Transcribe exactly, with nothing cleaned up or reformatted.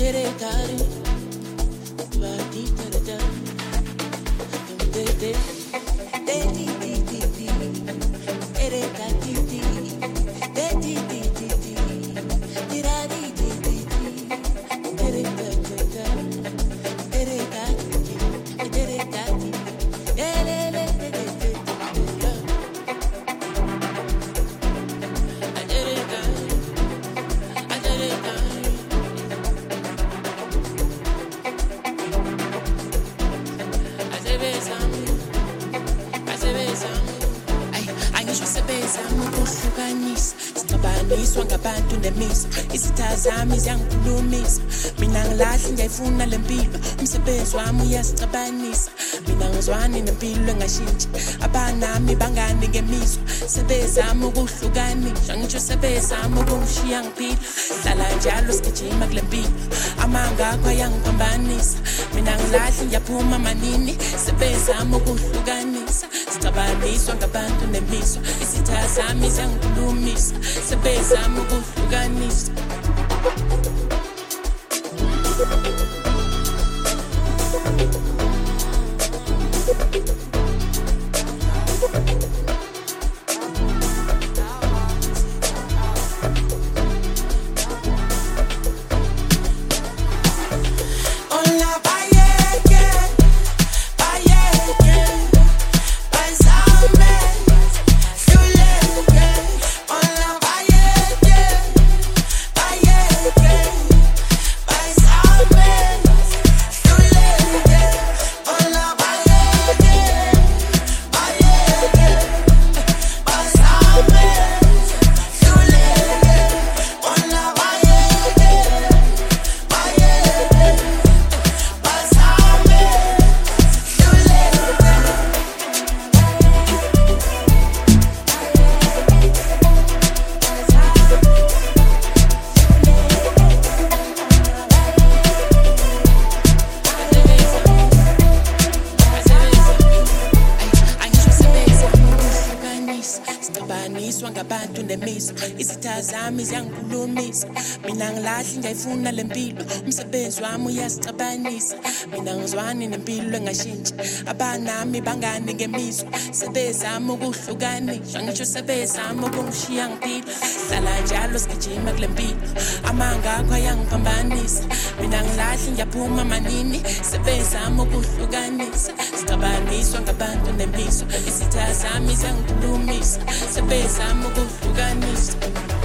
Zami ziyangikhulumisa mina ngilahli ngiyayifuna lempilo umsebenzi wami uyasicabanisa mina ngizwani nempilo engashintshi abanami bangani ngemizwa sebezama ukuhlukanisa ngisho sebezama ukungishiya ngiphila hlala njalo sigijima kule mpilo amanga akho ayangiphambanisa mina ngilahli ngiyaphuma manini sebezama ukuhlukanisa sicabaniswa ngabantu nemizwa izitha zami ziyangikhulumisa sebezama ukuhlukanisa. Izitha zami ziyangikhulumisa mina ngilahli ngiyayifuna lempilo umsebenzi wami uyasicabanisa mina ngizwani nempilo engashintshi abanami bangani ngemizwa sebezama ukuhlukanisa ngisho sebezama ukungishiya ngiphila hlala njalo sigijima kule mpilo amanga akho ayangiphambanisa mina ngilahli ngiyaphuma manini sebezama ukuhlukanisa sicabaniswa ngabantu nemizwa izitha zami ziyangikhulumisa sebezama ukuhlukanisa.